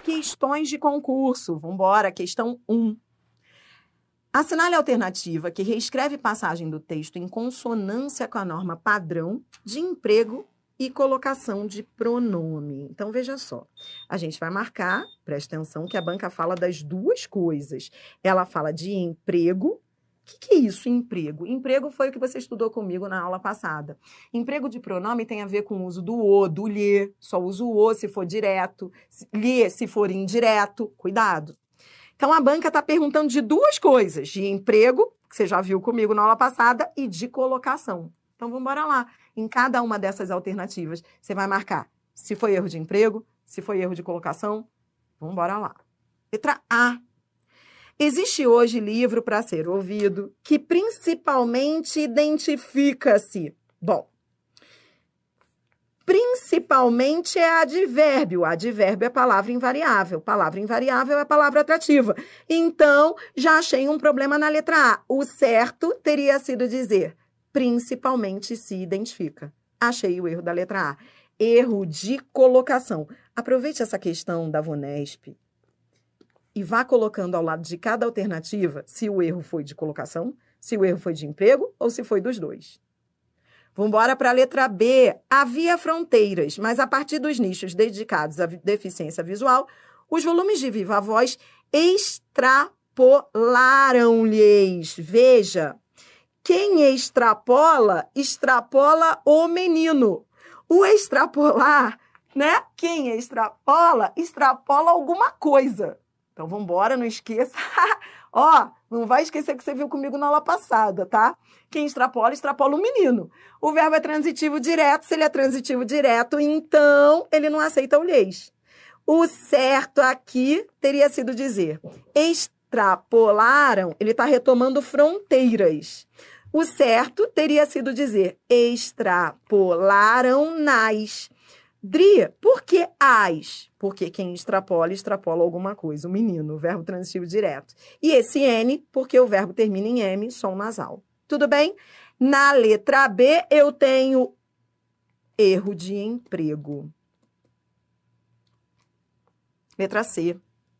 questões de concurso. Vamos embora, questão 1. Assinale a alternativa que reescreve passagem do texto em consonância com a norma padrão de emprego e colocação de pronome. Então, veja só. A gente vai marcar, presta atenção, que a banca fala das duas coisas. Ela fala de emprego. O que é isso, emprego? Emprego foi o que você estudou comigo na aula passada. Emprego de pronome tem a ver com o uso do o, do lhe. Só uso o se for direto, lhe se for indireto. Cuidado. Então, a banca está perguntando de duas coisas. De emprego, que você já viu comigo na aula passada, e de colocação. Então, vamos embora lá. Em cada uma dessas alternativas, você vai marcar se foi erro de emprego, se foi erro de colocação. Vamos embora lá. Letra A. Existe hoje livro para ser ouvido que principalmente identifica-se. Bom, principalmente é advérbio. Advérbio é palavra invariável. Palavra invariável é palavra atrativa. Então, já achei um problema na letra A. O certo teria sido dizer principalmente se identifica. Achei o erro da letra A. Erro de colocação. Aproveite essa questão da VUNESP e vá colocando ao lado de cada alternativa se o erro foi de colocação, se o erro foi de emprego ou se foi dos dois. Vamos embora para a letra B. Havia fronteiras, mas a partir dos nichos dedicados à deficiência visual, os volumes de viva voz extrapolaram-lhes. Veja, quem extrapola, extrapola o menino. O extrapolar, né? Quem extrapola, extrapola alguma coisa. Então, vamos embora, não esqueça. Ó, não vai esquecer que você viu comigo na aula passada, tá? Quem extrapola, extrapola o menino. O verbo é transitivo direto. Se ele é transitivo direto, então ele não aceita o lhes. O certo aqui teria sido dizer extrapolaram, ele está retomando fronteiras. O certo teria sido dizer extrapolaram nas. Dri, por que as? Porque quem extrapola, extrapola alguma coisa. O menino, o verbo transitivo direto. E esse N, porque o verbo termina em M, som nasal. Tudo bem? Na letra B, eu tenho erro de emprego. Letra C.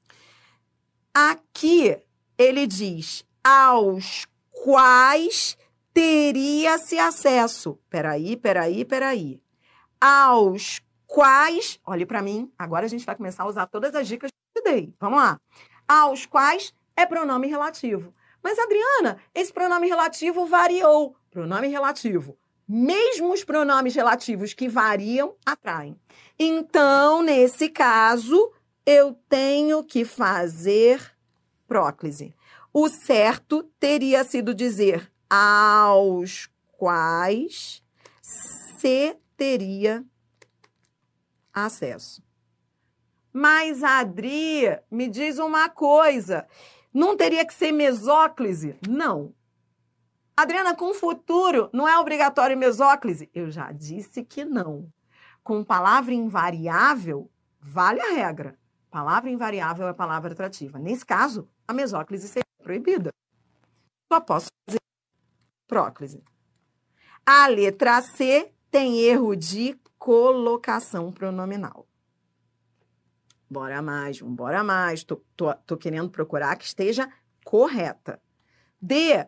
Aqui, ele diz aos quais teria-se acesso. Peraí. Aos quais, olhe para mim, agora a gente vai começar a usar todas as dicas que eu te dei. Vamos lá. Aos quais é pronome relativo. Mas, Adriana, esse pronome relativo variou. Pronome relativo. Mesmo os pronomes relativos que variam, atraem. Então, nesse caso, eu tenho que fazer próclise. O certo teria sido dizer aos quais se teria acesso. Mas, Adri, me diz uma coisa, não teria que ser mesóclise? Não. Adriana, com futuro, não é obrigatório mesóclise? Eu já disse que não. Com palavra invariável, vale a regra. Palavra invariável é palavra atrativa. Nesse caso, a mesóclise seria proibida. Só posso fazer próclise. A letra C tem erro de colocação pronominal. Bora mais, bora mais. Tô querendo procurar que esteja correta. D.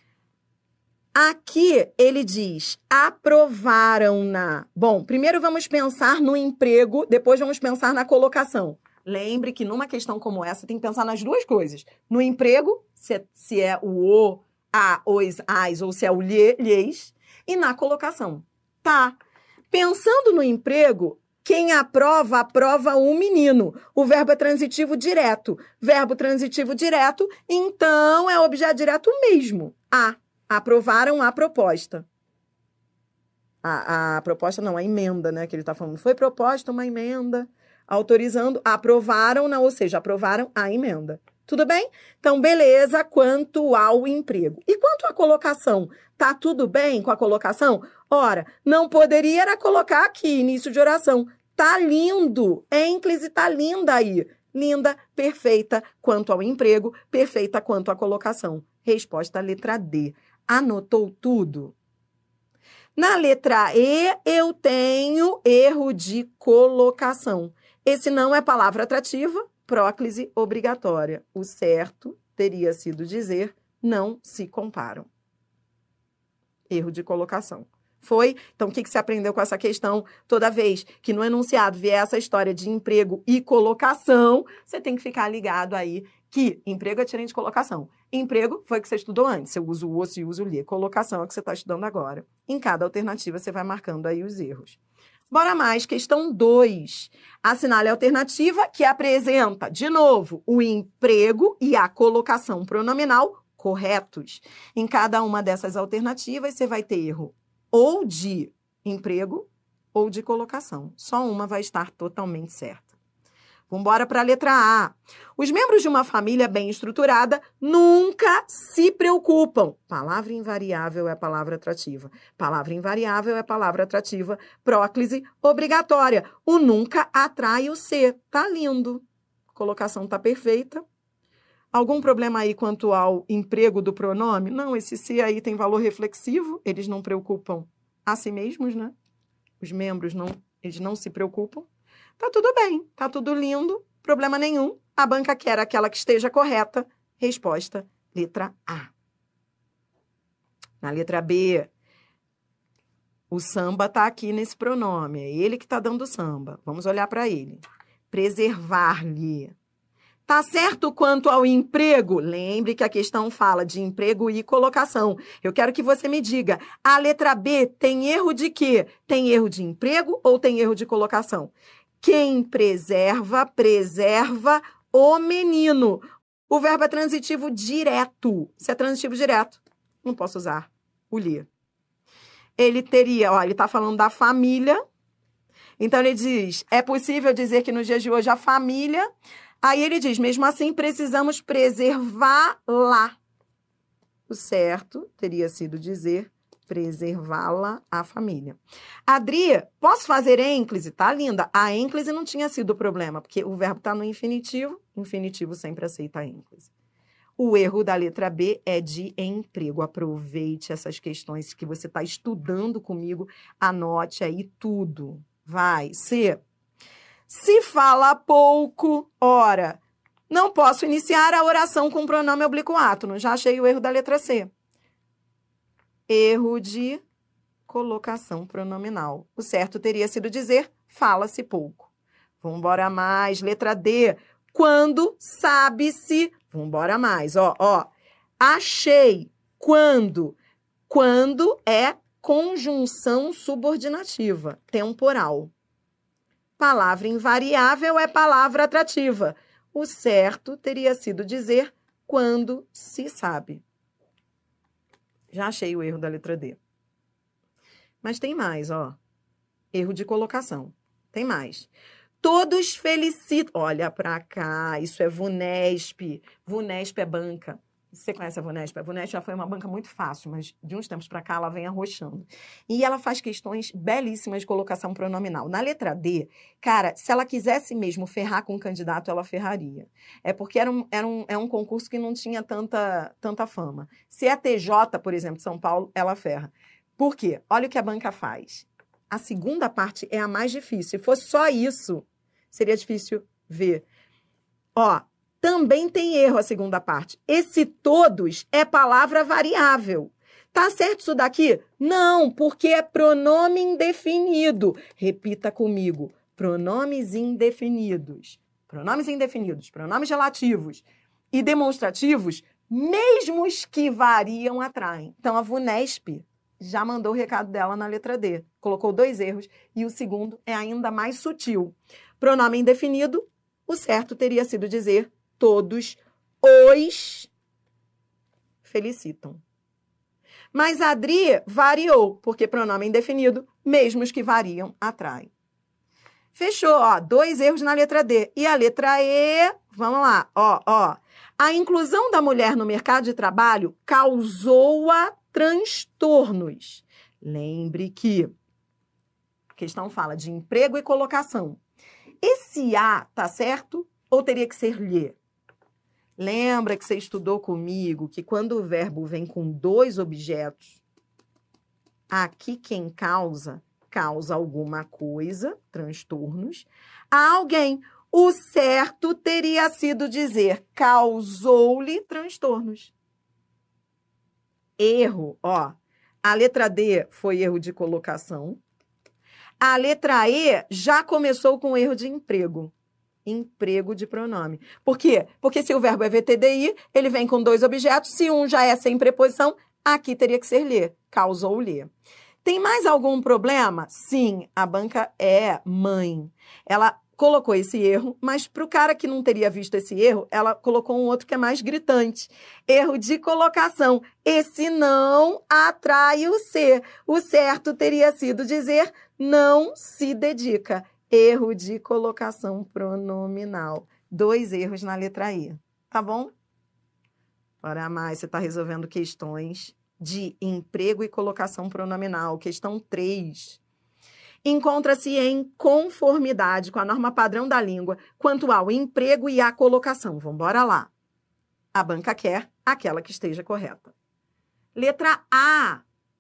Aqui ele diz, aprovaram-na. Bom, primeiro vamos pensar no emprego, depois vamos pensar na colocação. Lembre que numa questão como essa tem que pensar nas duas coisas. No emprego, se é o, a, os, as, ou se é o lhes, e na colocação. Tá. Pensando no emprego, quem aprova, aprova o menino. O verbo é transitivo direto. Verbo transitivo direto, então é objeto direto mesmo. A. Aprovaram a proposta. A proposta não, a emenda, né, que ele está falando. Foi proposta uma emenda, autorizando, aprovaram-na, ou seja, aprovaram a emenda. Tudo bem? Então, beleza, quanto ao emprego. E quanto à colocação? Tá tudo bem com a colocação? Ora, não poderia era colocar aqui, início de oração. Tá lindo, ênclise tá linda aí. Linda, perfeita quanto ao emprego, perfeita quanto à colocação. Resposta letra D. Anotou tudo? Na letra E, eu tenho erro de colocação. Esse não é palavra atrativa, próclise obrigatória. O certo teria sido dizer não se comparam. Erro de colocação. Foi? Então, o que você aprendeu com essa questão? Toda vez que no enunciado vier essa história de emprego e colocação, você tem que ficar ligado aí que emprego é diferente de colocação. Emprego foi o que você estudou antes. Você usa o osso e usa o lhe. Colocação é o que você está estudando agora. Em cada alternativa, você vai marcando aí os erros. Bora mais, questão 2. Assinale a alternativa que apresenta, de novo, o emprego e a colocação pronominal corretos. Em cada uma dessas alternativas, você vai ter erro ou de emprego ou de colocação. Só uma vai estar totalmente certa. Vamos embora para a letra A. Os membros de uma família bem estruturada nunca se preocupam. Palavra invariável é palavra atrativa. Palavra invariável é palavra atrativa. Próclise obrigatória. O nunca atrai o se. Tá lindo. Colocação tá perfeita. Algum problema aí quanto ao emprego do pronome? Não, esse se aí tem valor reflexivo. Eles não preocupam a si mesmos, né? Os membros eles não se preocupam. Tá tudo bem, tá tudo lindo, problema nenhum. A banca quer aquela que esteja correta. Resposta, letra A. Na letra B, o samba tá aqui nesse pronome. É ele que tá dando samba. Vamos olhar para ele. Preservar-lhe. Tá certo quanto ao emprego? Lembre que a questão fala de emprego e colocação. Eu quero que você me diga, a letra B tem erro de quê? Tem erro de emprego ou tem erro de colocação? Quem preserva, preserva o menino. O verbo é transitivo direto. Se é transitivo direto, não posso usar o lhe. Ele teria, ó, ele está falando da família. Então, ele diz, é possível dizer que nos dias de hoje a família... Aí ele diz, mesmo assim, precisamos preservá-la. O certo teria sido dizer preservá-la a família. Adri, posso fazer ênclise? Tá linda. A ênclise não tinha sido o problema, porque o verbo está no infinitivo. Infinitivo sempre aceita a ênclise. O erro da letra B é de emprego. Aproveite essas questões que você está estudando comigo. Anote aí tudo. Vai. C. Se fala pouco, ora, não posso iniciar a oração com pronome oblíquo átono. Já achei o erro da letra C. Erro de colocação pronominal. O certo teria sido dizer, fala-se pouco. Vamos embora mais. Letra D. Quando sabe-se... Vamos embora mais. Ó. Achei. Quando. Quando é conjunção subordinativa, temporal. Palavra invariável é palavra atrativa. O certo teria sido dizer quando se sabe. Já achei o erro da letra D. Mas tem mais, ó. Erro de colocação. Tem mais. Todos felicitam. Olha pra cá, isso é VUNESP. VUNESP é banca. Você conhece a VUNESP? A VUNESP já foi uma banca muito fácil, mas de uns tempos para cá ela vem arrochando. E ela faz questões belíssimas de colocação pronominal. Na letra D, cara, se ela quisesse mesmo ferrar com o candidato, ela ferraria. É porque é um concurso que não tinha tanta fama. Se é TJ, por exemplo, de São Paulo, ela ferra. Por quê? Olha o que a banca faz. A segunda parte é a mais difícil. Se fosse só isso, seria difícil ver. Ó, também tem erro a segunda parte. Esse todos é palavra variável. Tá certo isso daqui? Não, porque é pronome indefinido. Repita comigo. Pronomes indefinidos. Pronomes indefinidos, pronomes relativos e demonstrativos, mesmo os que variam, atraem. Então, a VUNESP já mandou o recado dela na letra D. Colocou 2 erros e o segundo é ainda mais sutil. Pronome indefinido, o certo teria sido dizer todos os felicitam. Mas a Adri variou, porque pronome indefinido, mesmo os que variam, atraem. Fechou, ó, 2 erros na letra D. E a letra E, vamos lá, ó. A inclusão da mulher no mercado de trabalho causou-a transtornos. Lembre que a questão fala de emprego e colocação. Esse A tá certo ou teria que ser lhe? Lembra que você estudou comigo que quando o verbo vem com 2 objetos, aqui quem causa alguma coisa, transtornos, a alguém. O certo teria sido dizer causou-lhe transtornos. Erro, ó. A letra D foi erro de colocação. A letra E já começou com erro de emprego. Emprego de pronome. Por quê? Porque se o verbo é VTDI, ele vem com dois objetos. Se um já é sem preposição, aqui teria que ser lhe. Causou-lhe. Tem mais algum problema? Sim, a banca é mãe. Ela colocou esse erro, mas para o cara que não teria visto esse erro, ela colocou um outro que é mais gritante. Erro de colocação. Esse não atrai o ser. O certo teria sido dizer não se dedica. Erro de colocação pronominal. 2 erros na letra I. Tá bom? Ora mais, você está resolvendo questões de emprego e colocação pronominal. Questão 3. Encontra-se em conformidade com a norma padrão da língua quanto ao emprego e à colocação. Vamos embora lá. A banca quer aquela que esteja correta. Letra A.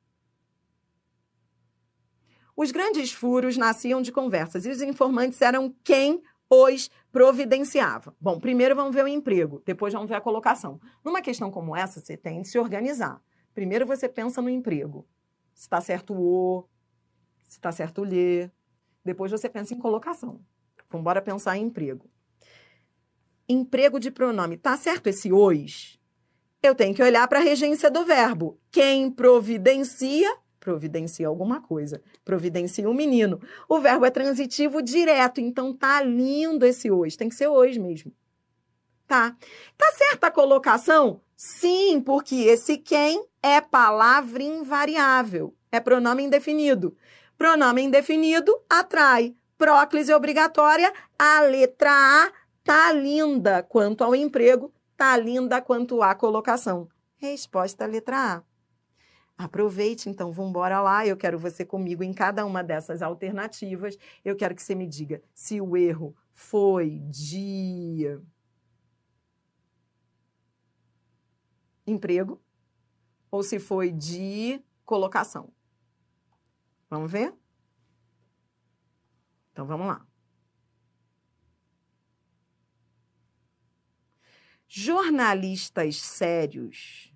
Os grandes furos nasciam de conversas e os informantes eram quem os providenciava. Bom, primeiro vamos ver o emprego, depois vamos ver a colocação. Numa questão como essa, você tem de se organizar. Primeiro você pensa no emprego. Se está certo o, se está certo o lhe. Depois você pensa em colocação. Vamos embora pensar em emprego. Emprego de pronome. Está certo esse os? Eu tenho que olhar para a regência do verbo. Quem providencia alguma coisa. Providencia um menino. O verbo é transitivo direto, então tá lindo esse hoje. Tem que ser hoje mesmo. Tá? Tá certa a colocação? Sim, porque esse quem é palavra invariável. É pronome indefinido. Pronome indefinido atrai. Próclise obrigatória. A letra A tá linda quanto ao emprego, tá linda quanto à colocação. Resposta à letra A. Aproveite, então, vamos embora lá. Eu quero você comigo em cada uma dessas alternativas. Eu quero que você me diga se o erro foi de emprego ou se foi de colocação. Vamos ver? Então, vamos lá. Jornalistas sérios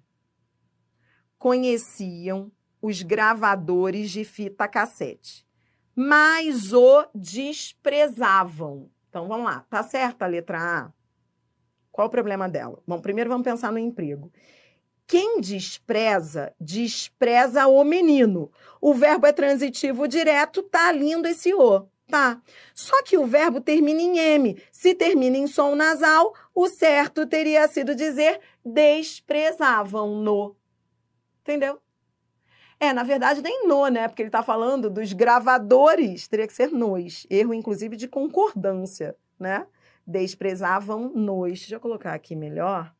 conheciam os gravadores de fita cassete, mas o desprezavam. Então, vamos lá. Tá certa a letra A? Qual o problema dela? Bom, primeiro vamos pensar no emprego. Quem despreza, despreza o menino. O verbo é transitivo direto, tá lindo esse o, tá? Só que o verbo termina em M. Se termina em som nasal, o certo teria sido dizer desprezavam-no. Entendeu? Na verdade, nem no, né? Porque ele está falando dos gravadores, teria que ser nos. Erro, inclusive, de concordância, né? Desprezavam nos. Deixa eu colocar aqui melhor.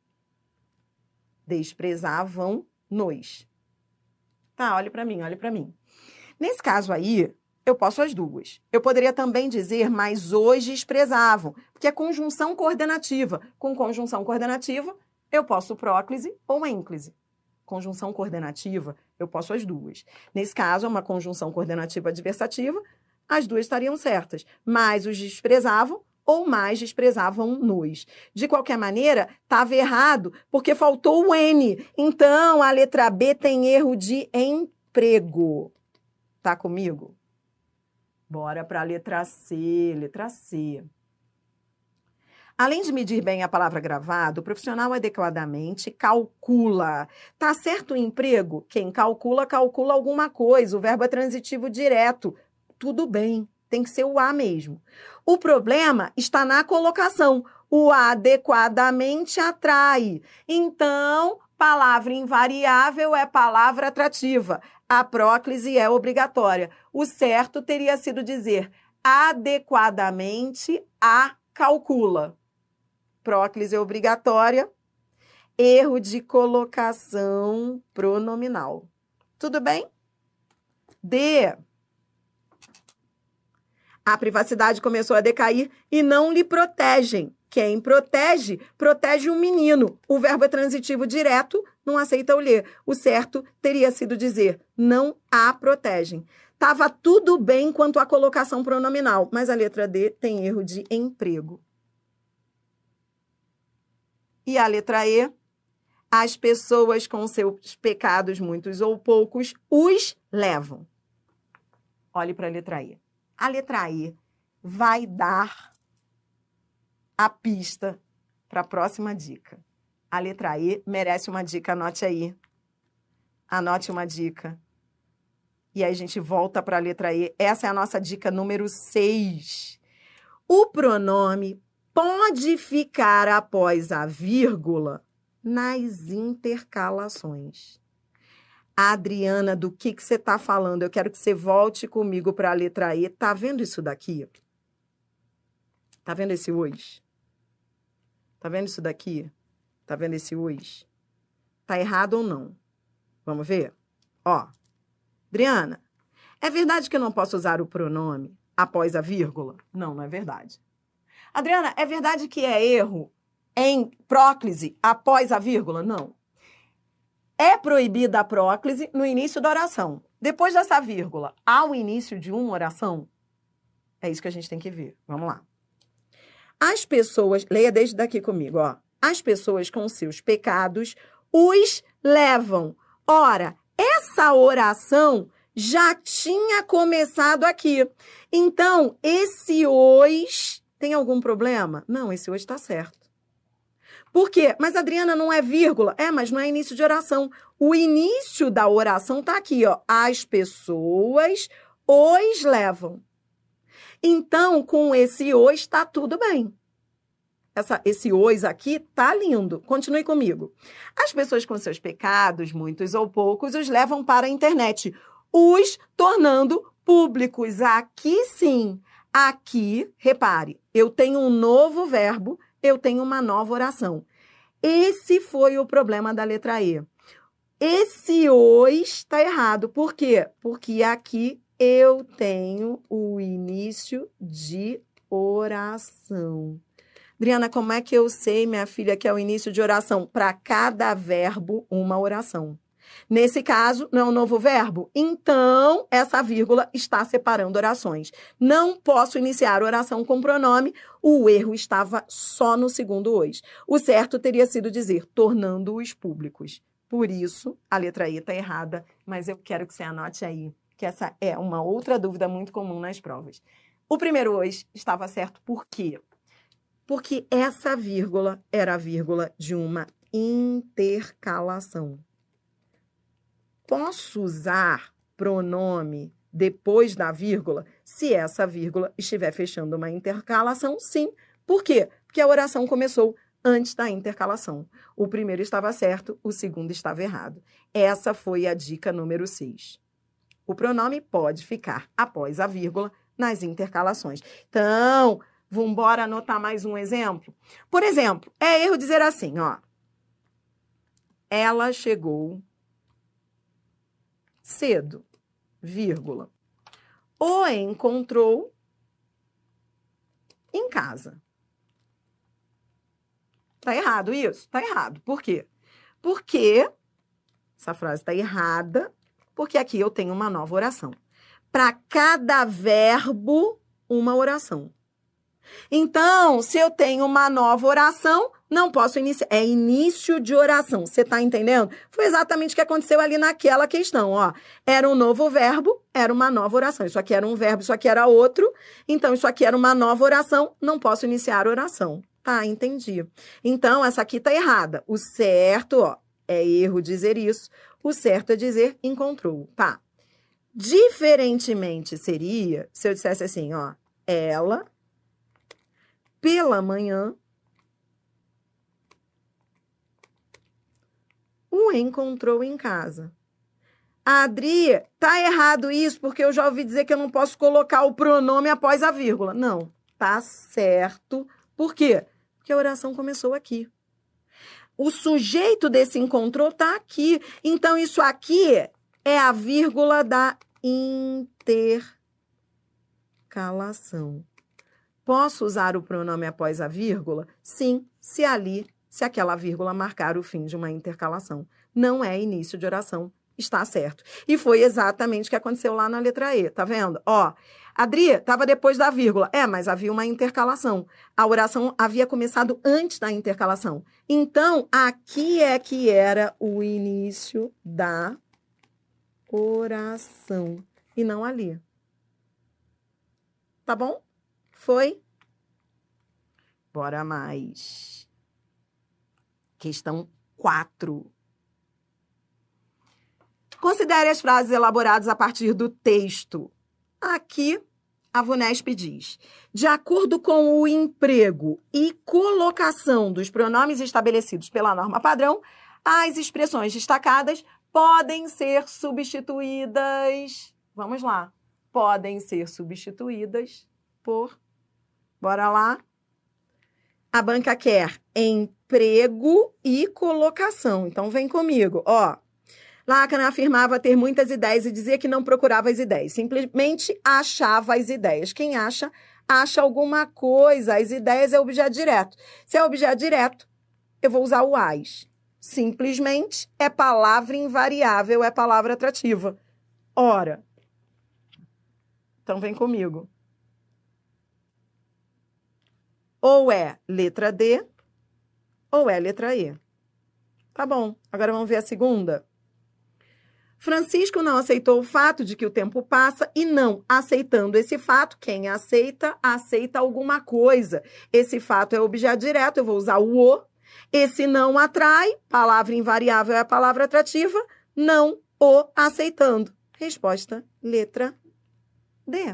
Desprezavam nos. Tá, olha para mim, olha para mim. Nesse caso aí, eu posso as duas. Eu poderia também dizer, mas os desprezavam, porque é conjunção coordenativa. Com conjunção coordenativa, eu posso próclise ou ênclise. Conjunção coordenativa, eu posso as duas. Nesse caso, é uma conjunção coordenativa adversativa, as duas estariam certas. Mas os desprezavam ou mais desprezavam nos. De qualquer maneira, estava errado, porque faltou o N. Então, a letra B tem erro de emprego. Tá comigo? Bora para a letra C. Letra C. Além de medir bem a palavra gravada, o profissional adequadamente calcula. Tá certo o emprego? Quem calcula, calcula alguma coisa. O verbo é transitivo direto. Tudo bem, tem que ser o A mesmo. O problema está na colocação. O adequadamente atrai. Então, palavra invariável é palavra atrativa. A próclise é obrigatória. O certo teria sido dizer adequadamente a calcula. Próclise obrigatória, erro de colocação pronominal. Tudo bem? D. A privacidade começou a decair e não lhe protegem. Quem protege, protege um menino. O verbo é transitivo direto, não aceita o lhe. O certo teria sido dizer, não a protegem. Tava tudo bem quanto à colocação pronominal, mas a letra D tem erro de emprego. E a letra E, as pessoas com seus pecados, muitos ou poucos, os levam. Olhe para a letra E. A letra E vai dar a pista para a próxima dica. A letra E merece uma dica, anote aí. Anote uma dica. E aí a gente volta para a letra E. Essa é a nossa dica número 6. O pronome pode ficar após a vírgula nas intercalações. Adriana, do que você está falando? Eu quero que você volte comigo para a letra E. Tá vendo isso daqui? Tá vendo esse hoje? Tá vendo isso daqui? Tá vendo esse hoje? Tá errado ou não? Vamos ver? Ó, Adriana, é verdade que eu não posso usar o pronome após a vírgula? Não, não é verdade. Adriana, é verdade que é erro em próclise após a vírgula? Não. É proibida a próclise no início da oração. Depois dessa vírgula, ao início de uma oração? É isso que a gente tem que ver. Vamos lá. As pessoas, leia desde daqui comigo, ó. As pessoas com seus pecados os levam. Ora, essa oração já tinha começado aqui. Então, esse os tem algum problema? Não, esse os está certo. Por quê? Mas, Adriana, não é vírgula. É, mas não é início de oração. O início da oração está aqui, ó. As pessoas os levam. Então, com esse os está tudo bem. Esse os aqui tá lindo. Continue comigo. As pessoas com seus pecados, muitos ou poucos, os levam para a internet, os tornando públicos. Aqui sim. Aqui, repare, eu tenho um novo verbo, eu tenho uma nova oração. Esse foi o problema da letra E. Esse os está errado. Por quê? Porque aqui eu tenho o início de oração. Adriana, como é que eu sei, minha filha, que é o início de oração? Para cada verbo, uma oração. Nesse caso, não é um novo verbo? Então, essa vírgula está separando orações. Não posso iniciar oração com pronome, o erro estava só no segundo os. O certo teria sido dizer, tornando-os públicos. Por isso, a letra E está errada, mas eu quero que você anote aí, que essa é uma outra dúvida muito comum nas provas. O primeiro os estava certo por quê? Porque essa vírgula era a vírgula de uma intercalação. Posso usar pronome depois da vírgula se essa vírgula estiver fechando uma intercalação? Sim. Por quê? Porque a oração começou antes da intercalação. O primeiro estava certo, o segundo estava errado. Essa foi a dica número 6. O pronome pode ficar após a vírgula nas intercalações. Então, vamos embora anotar mais um exemplo? Por exemplo, é erro dizer assim, ó. Ela chegou cedo, vírgula. O encontrou em casa. Tá errado isso? Tá errado. Por quê? Porque essa frase está errada, porque aqui eu tenho uma nova oração. Para cada verbo, uma oração. Então, se eu tenho uma nova oração, não posso iniciar. É início de oração. Você está entendendo? Foi exatamente o que aconteceu ali naquela questão, ó. Era um novo verbo, era uma nova oração. Isso aqui era um verbo, isso aqui era outro. Então, isso aqui era uma nova oração, não posso iniciar a oração. Tá, entendi. Então, essa aqui tá errada. O certo, ó, é erro dizer isso. O certo é dizer encontrou, tá? Diferentemente seria, se eu dissesse assim, ó, ela, pela manhã, o encontrou em casa. Adri, tá errado isso, porque eu já ouvi dizer que eu não posso colocar o pronome após a vírgula. Não, tá certo. Por quê? Porque a oração começou aqui. O sujeito desse encontrou tá aqui. Então, isso aqui é a vírgula da intercalação. Posso usar o pronome após a vírgula? Sim, se aquela vírgula marcar o fim de uma intercalação. Não é início de oração, está certo. E foi exatamente o que aconteceu lá na letra E, tá vendo? Ó, Adri, estava depois da vírgula. Mas havia uma intercalação. A oração havia começado antes da intercalação. Então, aqui é que era o início da oração. E não ali. Tá bom? Foi? Bora mais. Questão 4. Considere as frases elaboradas a partir do texto. Aqui, a VUNESP diz: de acordo com o emprego e colocação dos pronomes estabelecidos pela norma padrão, as expressões destacadas podem ser substituídas. Vamos lá. Podem ser substituídas por... Bora lá. A banca quer emprego e colocação. Então, vem comigo. Ó, Lacan afirmava ter muitas ideias e dizia que não procurava as ideias. Simplesmente achava as ideias. Quem acha, acha alguma coisa. As ideias é objeto direto. Se é objeto direto, eu vou usar o as. Simplesmente é palavra invariável, é palavra atrativa. Ora. Então, vem comigo. Ou é letra D, ou é letra E. Tá bom. Agora vamos ver a segunda. Francisco não aceitou o fato de que o tempo passa e não aceitando esse fato, quem aceita, aceita alguma coisa. Esse fato é objeto direto, eu vou usar o. Esse não atrai, palavra invariável é a palavra atrativa, não o aceitando. Resposta, letra D.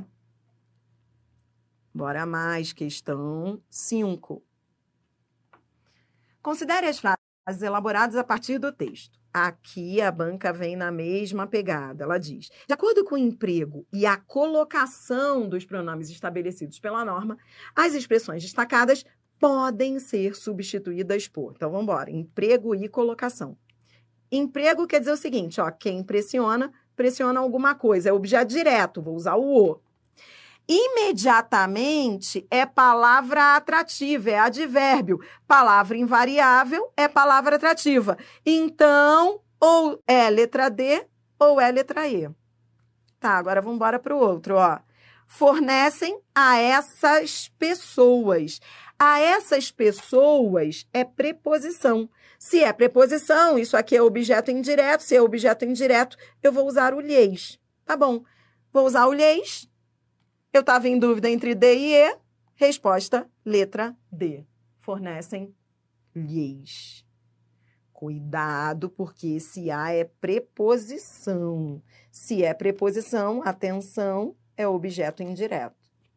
Bora mais, questão 5. Considere as frases elaboradas a partir do texto. Aqui a banca vem na mesma pegada. Ela diz: de acordo com o emprego e a colocação dos pronomes estabelecidos pela norma, as expressões destacadas podem ser substituídas por... Então, vamos embora. Emprego e colocação. Emprego quer dizer o seguinte, ó, quem pressiona, pressiona alguma coisa. É objeto direto, vou usar o. Imediatamente é palavra atrativa, é advérbio. Palavra invariável é palavra atrativa. Então, ou é letra D ou é letra E. Tá, agora vamos embora para o outro, ó. Fornecem a essas pessoas. A essas pessoas é preposição. Se é preposição, isso aqui é objeto indireto. Se é objeto indireto, eu vou usar o lhes. Tá bom. Vou usar o lhes. Eu estava em dúvida entre D e E. Resposta, letra D. Fornecem lhes. Cuidado, porque esse A é preposição. Se é preposição, atenção, é objeto indireto.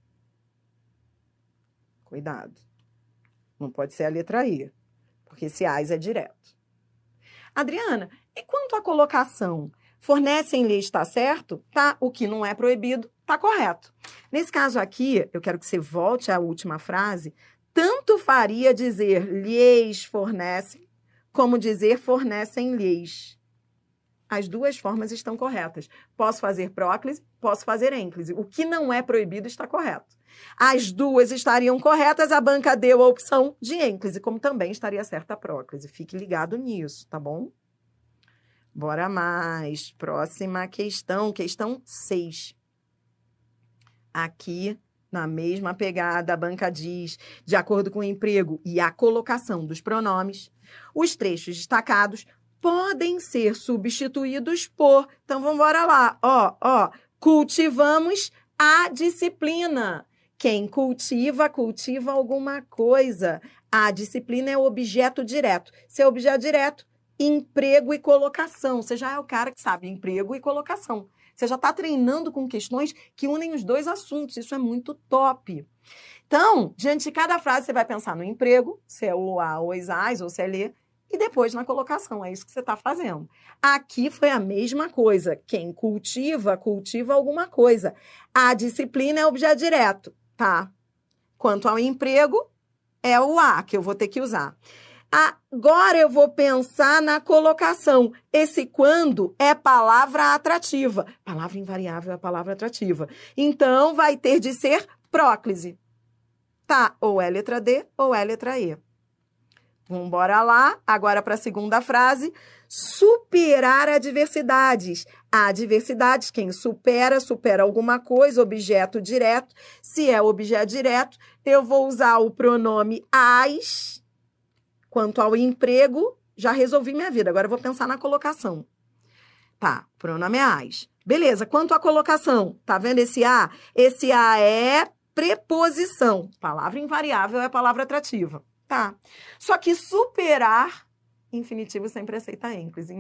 Cuidado. Não pode ser a letra I, porque esse AS é direto. Adriana, e quanto à colocação? Fornecem lhes, está certo? Tá. O que não é proibido, está correto. Nesse caso aqui, eu quero que você volte à última frase. Tanto faria dizer lhes fornecem, como dizer fornecem lhes. As duas formas estão corretas. Posso fazer próclise, posso fazer ênclise. O que não é proibido está correto. As duas estariam corretas, a banca deu a opção de ênclise, como também estaria certa a próclise. Fique ligado nisso, tá bom? Bora mais. Próxima questão, questão 6. Aqui, na mesma pegada, a banca diz, de acordo com o emprego e a colocação dos pronomes, os trechos destacados podem ser substituídos por... Então, vamos embora lá. Ó, cultivamos a disciplina. Quem cultiva, cultiva alguma coisa. A disciplina é o objeto direto. Se é objeto direto, emprego e colocação. Você já é o cara que sabe emprego e colocação. Você já está treinando com questões que unem os dois assuntos. Isso é muito top. Então, diante de cada frase, você vai pensar no emprego, se é o A, ou as, ou se é ler, e depois na colocação. É isso que você está fazendo. Aqui foi a mesma coisa. Quem cultiva, cultiva alguma coisa. A disciplina é objeto direto, tá? Quanto ao emprego, é o A que eu vou ter que usar. Agora eu vou pensar na colocação. Esse quando é palavra atrativa. Palavra invariável é palavra atrativa. Então, vai ter de ser próclise. Tá, ou é letra D ou é letra E. Vamos embora lá. Agora para a segunda frase. Superar adversidades. Adversidades, quem supera, supera alguma coisa, objeto direto. Se é objeto direto, eu vou usar o pronome as. Quanto ao emprego, já resolvi minha vida. Agora eu vou pensar na colocação. Tá, o pronome é as. Beleza, quanto à colocação, tá vendo esse A? Esse A é preposição. Palavra invariável é palavra atrativa. Tá. Só que superar, infinitivo sempre aceita ênclise.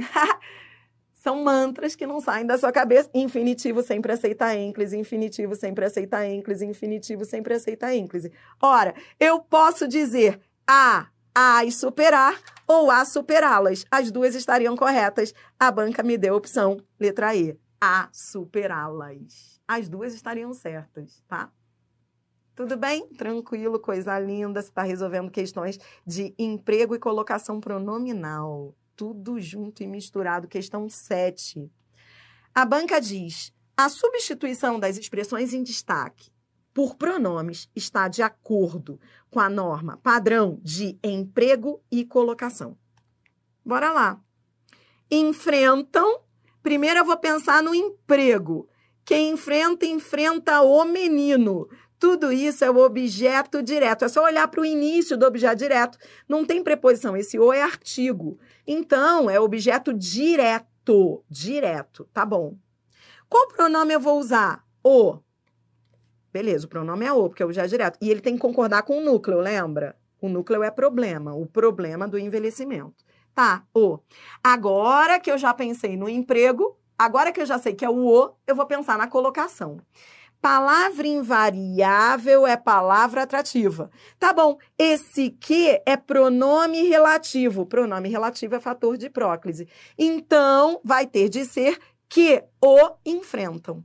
São mantras que não saem da sua cabeça. Infinitivo sempre aceita ênclise, infinitivo sempre aceita ênclise, infinitivo sempre aceita ênclise. Ora, eu posso dizer as superar ou a superá-las. As duas estariam corretas. A banca me deu a opção, letra E, a superá-las. As duas estariam certas, tá? Tudo bem? Tranquilo, coisa linda. Você está resolvendo questões de emprego e colocação pronominal. Tudo junto e misturado. Questão 7. A banca diz: a substituição das expressões em destaque por pronomes está de acordo com a norma padrão de emprego e colocação. Bora lá. Enfrentam. Primeiro eu vou pensar no emprego. Quem enfrenta, enfrenta o menino. Tudo isso é o objeto direto. É só olhar para o início do objeto direto. Não tem preposição. Esse o é artigo. Então, é objeto direto. Direto. Tá bom. Qual pronome eu vou usar? O. Beleza, o pronome é o, porque é objeto direto. E ele tem que concordar com o núcleo, lembra? O núcleo é problema. O problema do envelhecimento. Tá, o. Agora que eu já pensei no emprego, agora que eu já sei que é o, eu vou pensar na colocação. Palavra invariável é palavra atrativa. Tá bom, esse que é pronome relativo. Pronome relativo é fator de próclise. Então, vai ter de ser que o enfrentam.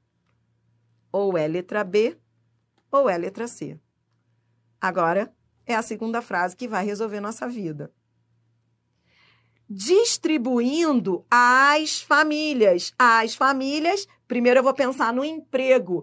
Ou é letra B, ou é letra C. Agora, é a segunda frase que vai resolver nossa vida. Distribuindo as famílias. As famílias, primeiro eu vou pensar no emprego.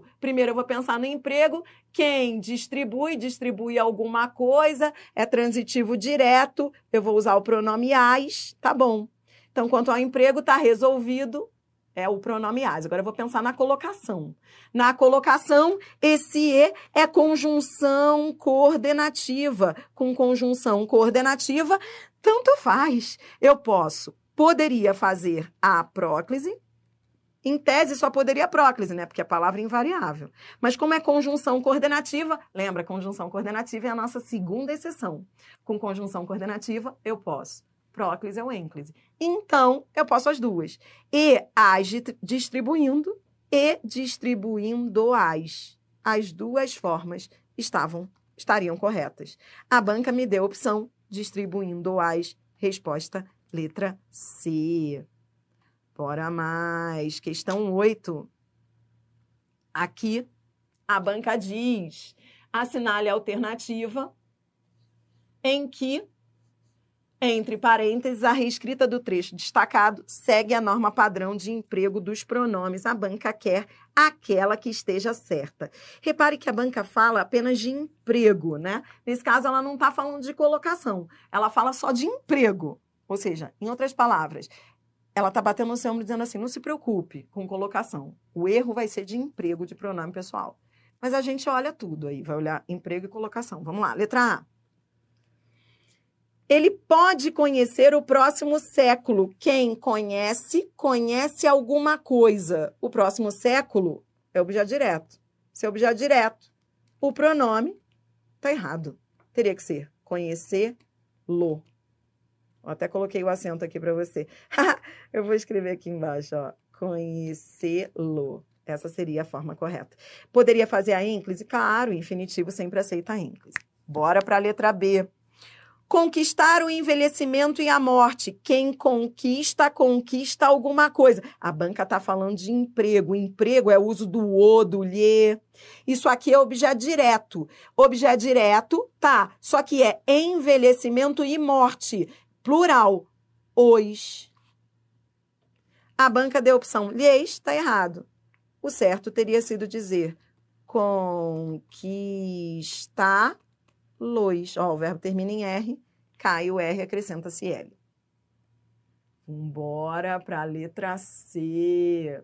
Quem distribui alguma coisa, é transitivo direto. Eu vou usar o pronome as, tá bom. Então, quanto ao emprego, tá resolvido. É o pronome as. Agora eu vou pensar na colocação. Na colocação, esse E é conjunção coordenativa. Com conjunção coordenativa, tanto faz. Eu poderia fazer a próclise. Em tese, só poderia a próclise, né? Porque a palavra é invariável. Mas como é conjunção coordenativa, lembra, conjunção coordenativa é a nossa segunda exceção. Com conjunção coordenativa, eu posso próclise ou ênclise. Então, eu posso as duas. E as distribuindo e distribuindo as. As duas formas estariam corretas. A banca me deu a opção distribuindo as. Resposta, letra C. Bora mais. Questão 8. Aqui, a banca diz: assinale a alternativa em que, entre parênteses, a reescrita do trecho destacado segue a norma padrão de emprego dos pronomes. A banca quer aquela que esteja certa. Repare que a banca fala apenas de emprego, né? Nesse caso, ela não está falando de colocação. Ela fala só de emprego. Ou seja, em outras palavras, ela está batendo no seu ombro dizendo assim: não se preocupe com colocação. O erro vai ser de emprego de pronome pessoal. Mas a gente olha tudo aí, vai olhar emprego e colocação. Vamos lá, letra A. Ele pode conhecer o próximo século. Quem conhece, conhece alguma coisa. O próximo século é objeto direto. Se é objeto direto, o pronome está errado. Teria que ser conhecer-lo. Até coloquei o acento aqui para você. Eu vou escrever aqui embaixo, ó. Conhecê-lo. Essa seria a forma correta. Poderia fazer a ênclise? Claro, o infinitivo sempre aceita a ênclise. Bora para a letra B. Conquistar o envelhecimento e a morte. Quem conquista, conquista alguma coisa. A banca está falando de emprego. Emprego é o uso do o, do lhe. Isso aqui é objeto direto. Objeto direto, tá. Só que é envelhecimento e morte. Plural. Os. A banca deu a opção lhes, está errado. O certo teria sido dizer conquistar. Los. Ó, o verbo termina em R, cai o R, acrescenta-se L. Vambora para a letra C.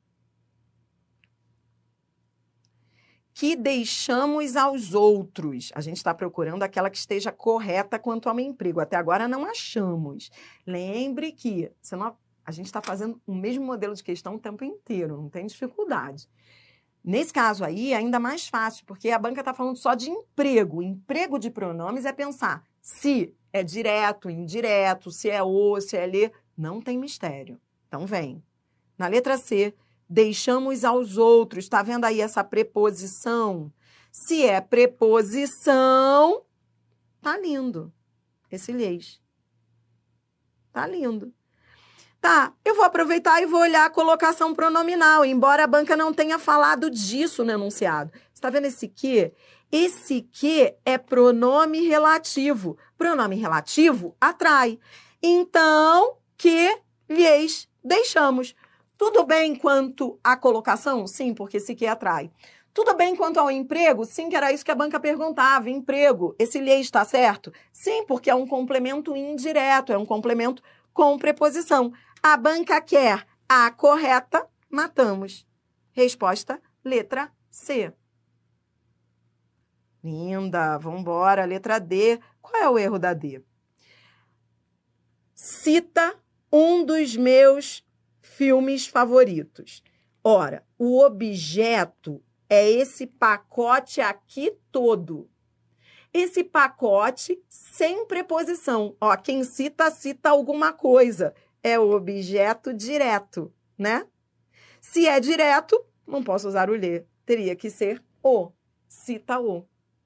Que deixamos aos outros. A gente está procurando aquela que esteja correta quanto ao emprego. Até agora não achamos. Lembre que a gente está fazendo o mesmo modelo de questão o tempo inteiro, não tem dificuldade. Nesse caso aí, é ainda mais fácil, porque a banca está falando só de emprego. Emprego de pronomes é pensar se é direto, indireto, se é o, se é lhe. Não tem mistério. Então, vem. Na letra C, deixamos aos outros. Está vendo aí essa preposição? Se é preposição, tá lindo esse lhes. Tá lindo. Tá, eu vou aproveitar e vou olhar a colocação pronominal, embora a banca não tenha falado disso no enunciado. Você está vendo esse que? Esse que é pronome relativo. Pronome relativo atrai. Então, que lhes deixamos. Tudo bem quanto à colocação? Sim, porque esse que atrai. Tudo bem quanto ao emprego? Sim, que era isso que a banca perguntava. Emprego, esse lhes está certo? Sim, porque é um complemento indireto, é um complemento com preposição. A banca quer a correta, matamos. Resposta, letra C. Linda, vamos embora. Letra D. Qual é o erro da D? Cita um dos meus filmes favoritos. Ora, o objeto é esse pacote aqui todo. Esse pacote sem preposição. Ó, quem cita, cita alguma coisa. É o objeto direto, né? Se é direto, não posso usar o lhe. Teria que ser o. Cita o.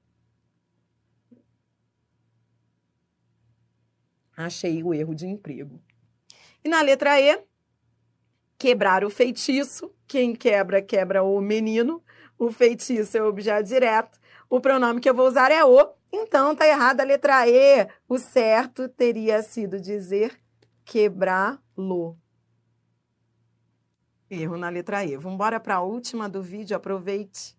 Achei o erro de emprego. E na letra E, quebrar o feitiço. Quem quebra, quebra o menino. O feitiço é o objeto direto. O pronome que eu vou usar é o. Então, tá errada a letra E. O certo teria sido dizer quebrá-lo. Erro na letra E. Vamos embora para a última do vídeo. Aproveite.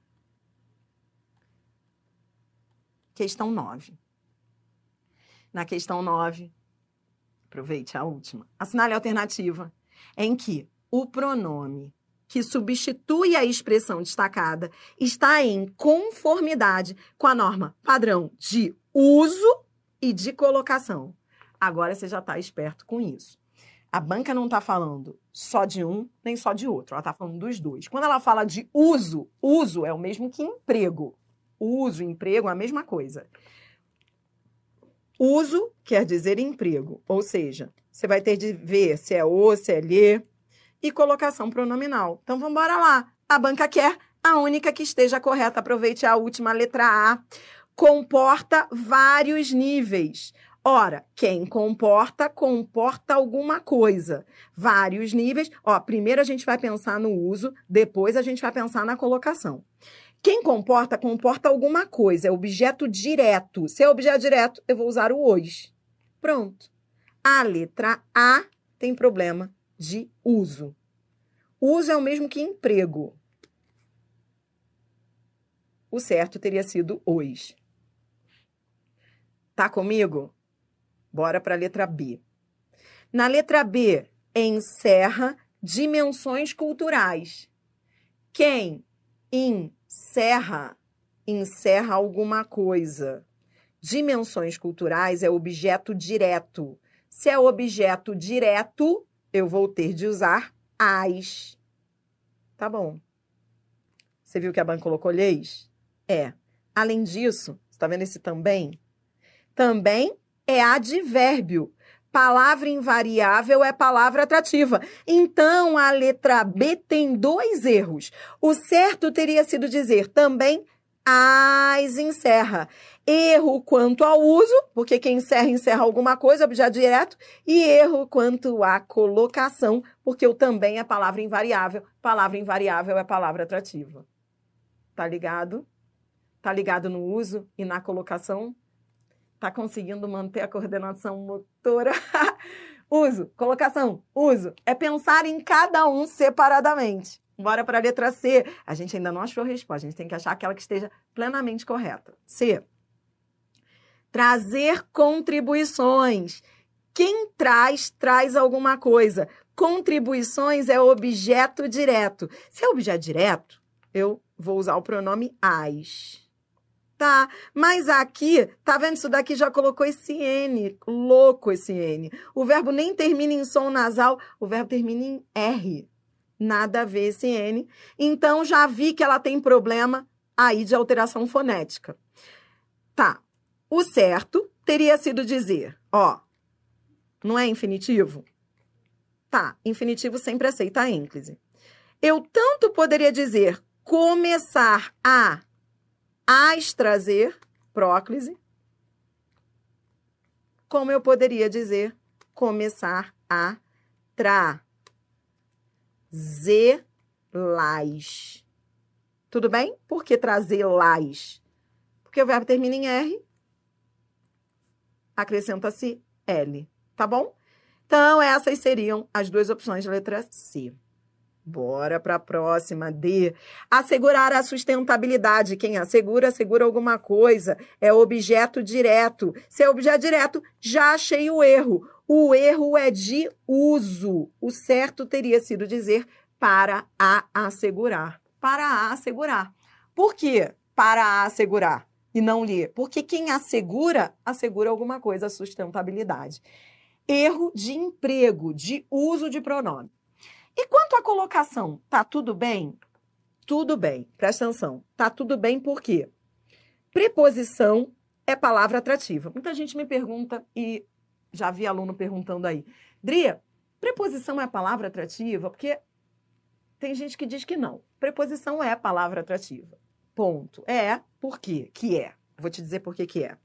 Questão 9. Na questão 9, aproveite a última. Assinale a alternativa em que o pronome que substitui a expressão destacada está em conformidade com a norma padrão de uso e de colocação. Agora você já está esperto com isso. A banca não está falando só de um nem só de outro, ela está falando dos dois. Quando ela fala de uso, uso é o mesmo que emprego. Uso e emprego é a mesma coisa. Uso quer dizer emprego, ou seja, você vai ter de ver se é o, se é lhe, e colocação pronominal. Então, vamos embora lá. A banca quer a única que esteja correta. Aproveite a última, letra A. Comporta vários níveis. Ora, quem comporta, comporta alguma coisa. Vários níveis. Ó, primeiro a gente vai pensar no uso, depois a gente vai pensar na colocação. Quem comporta, comporta alguma coisa. É objeto direto. Se é objeto direto, eu vou usar o os. Pronto. A letra A tem problema de uso. Uso é o mesmo que emprego. O certo teria sido os. Tá comigo? Bora para a letra B. Na letra B, encerra dimensões culturais. Quem encerra alguma coisa. Dimensões culturais é objeto direto. Se é objeto direto, eu vou ter de usar as. Tá bom. Você viu que a banca colocou lhes? É. Além disso, você tá vendo esse também? Também é advérbio. Palavra invariável é palavra atrativa. Então, a letra B tem dois erros. O certo teria sido dizer também as encerra. Erro quanto ao uso, porque quem encerra, encerra alguma coisa, objeto direto. E erro quanto à colocação, porque o também é palavra invariável. Palavra invariável é palavra atrativa. Tá ligado? Tá ligado no uso e na colocação? Tá conseguindo manter a coordenação motora? Uso, colocação, uso. É pensar em cada um separadamente. Bora para a letra C. A gente ainda não achou a resposta. A gente tem que achar aquela que esteja plenamente correta. C. Trazer contribuições. Quem traz, traz alguma coisa. Contribuições é objeto direto. Se é objeto direto, eu vou usar o pronome as. Tá, mas aqui, tá vendo? Isso daqui já colocou esse N, louco esse N. O verbo nem termina em som nasal, o verbo termina em R. Nada a ver esse N. Então, já vi que ela tem problema aí de alteração fonética. Tá, o certo teria sido dizer, ó, não é infinitivo? Tá, infinitivo sempre aceita a ênclise. Eu tanto poderia dizer começar a trazer, próclise, como eu poderia dizer começar a trazê-las. Tudo bem? Por que trazê-las? Porque o verbo termina em R, acrescenta-se L, tá bom? Então, essas seriam as duas opções da letra C. Bora para a próxima, D. Assegurar a sustentabilidade. Quem assegura, assegura alguma coisa. É objeto direto. Se é objeto direto, já achei o erro. O erro é de uso. O certo teria sido dizer para a assegurar. Para a assegurar. Por quê? Para a assegurar e não ler. Porque quem assegura, assegura alguma coisa, sustentabilidade. Erro de emprego, de uso de pronome. E quanto à colocação, tá tudo bem? Tudo bem, presta atenção. Tá tudo bem por quê? Preposição é palavra atrativa. Muita gente me pergunta, e já vi aluno perguntando aí, Dri, preposição é palavra atrativa? Porque tem gente que diz que não. Preposição é palavra atrativa. Ponto. É, por quê? Que é. Vou te dizer por que é.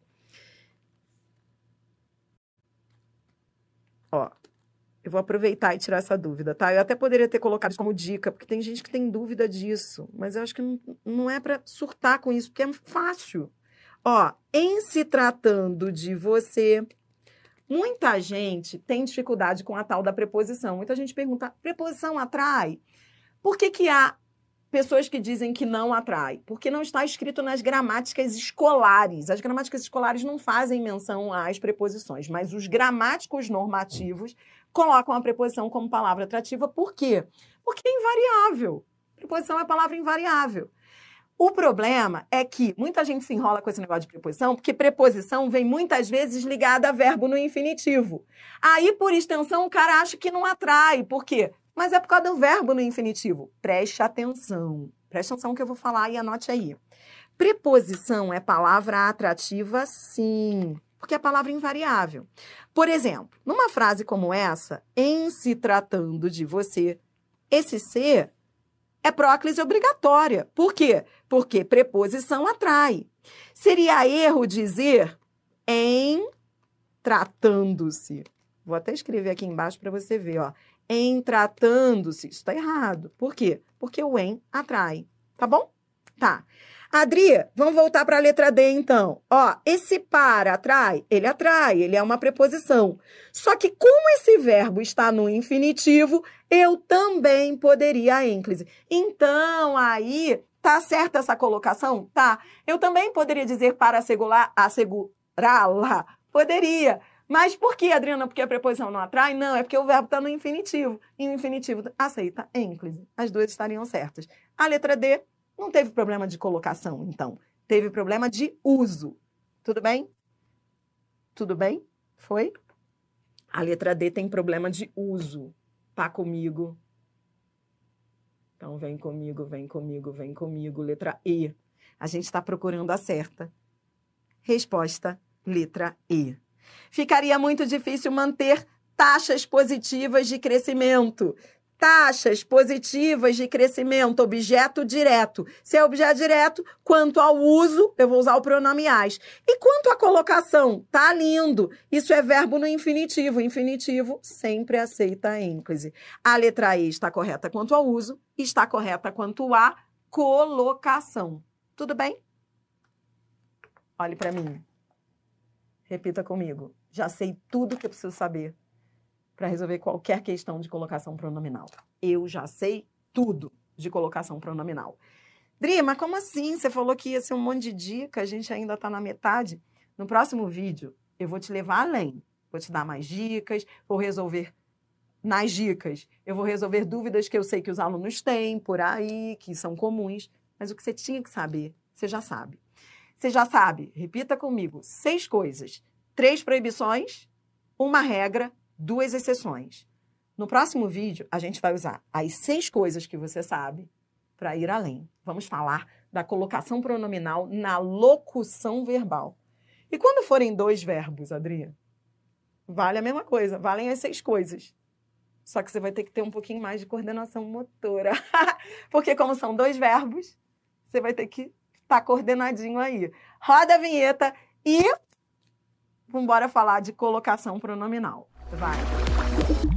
Ó. Eu vou aproveitar e tirar essa dúvida, tá? Eu até poderia ter colocado isso como dica, porque tem gente que tem dúvida disso, mas eu acho que não é para surtar com isso, porque é fácil. Ó, em se tratando de você, muita gente tem dificuldade com a tal da preposição. Muita gente pergunta, preposição atrai? Por que há pessoas que dizem que não atrai? Porque não está escrito nas gramáticas escolares. As gramáticas escolares não fazem menção às preposições, mas os gramáticos normativos colocam a preposição como palavra atrativa. Por quê? Porque é invariável. Preposição é palavra invariável. O problema é que muita gente se enrola com esse negócio de preposição, porque preposição vem muitas vezes ligada a verbo no infinitivo. Aí, por extensão, o cara acha que não atrai. Por quê? Mas é por causa do verbo no infinitivo. Preste atenção. Preste atenção que eu vou falar e anote aí. Preposição é palavra atrativa, sim, porque é palavra invariável. Por exemplo, numa frase como essa, em se tratando de você, esse ser é próclise obrigatória. Por quê? Porque preposição atrai. Seria erro dizer em tratando-se. Vou até escrever aqui embaixo para você ver, ó. Em tratando-se. Isso está errado. Por quê? Porque o em atrai. Tá bom? Tá. Adri, vamos voltar para a letra D, então. Ó, esse para atrai, ele é uma preposição. Só que como esse verbo está no infinitivo, eu também poderia a ênclise. Então, aí, tá certa essa colocação? Tá. Eu também poderia dizer para assegurá-la. Poderia. Mas por que, Adriana? Porque a preposição não atrai? Não, é porque o verbo está no infinitivo. E o infinitivo aceita ênclise. As duas estariam certas. A letra D não teve problema de colocação, então. Teve problema de uso. Tudo bem? Tudo bem? Foi? A letra D tem problema de uso. Tá comigo? Então, vem comigo, vem comigo, vem comigo. Letra E. A gente está procurando a certa. Resposta, letra E. Ficaria muito difícil manter taxas positivas de crescimento. Taxas positivas de crescimento, objeto direto. Se é objeto direto, quanto ao uso, eu vou usar o pronome as. E quanto à colocação, tá lindo. Isso é verbo no infinitivo. Infinitivo sempre aceita a ênclise. A letra E está correta quanto ao uso, está correta quanto à colocação. Tudo bem? Olhe para mim. Repita comigo. Já sei tudo que eu preciso saber para resolver qualquer questão de colocação pronominal. Eu já sei tudo de colocação pronominal. Dri, mas como assim? Você falou que ia ser um monte de dica, a gente ainda está na metade. No próximo vídeo, eu vou te levar além. Vou te dar mais dicas, vou resolver nas dicas. Eu vou resolver dúvidas que eu sei que os alunos têm por aí, que são comuns, mas o que você tinha que saber, você já sabe. Você já sabe, repita comigo, 6 coisas, 3 proibições, 1 regra, 2 exceções. No próximo vídeo, a gente vai usar as 6 coisas que você sabe para ir além. Vamos falar da colocação pronominal na locução verbal. E quando forem 2 verbos, Adri, vale a mesma coisa, valem as 6 coisas. Só que você vai ter que ter um pouquinho mais de coordenação motora. Porque como são 2 verbos, você vai ter que estar coordenadinho aí. Roda a vinheta e vamos embora falar de colocação pronominal. Vai!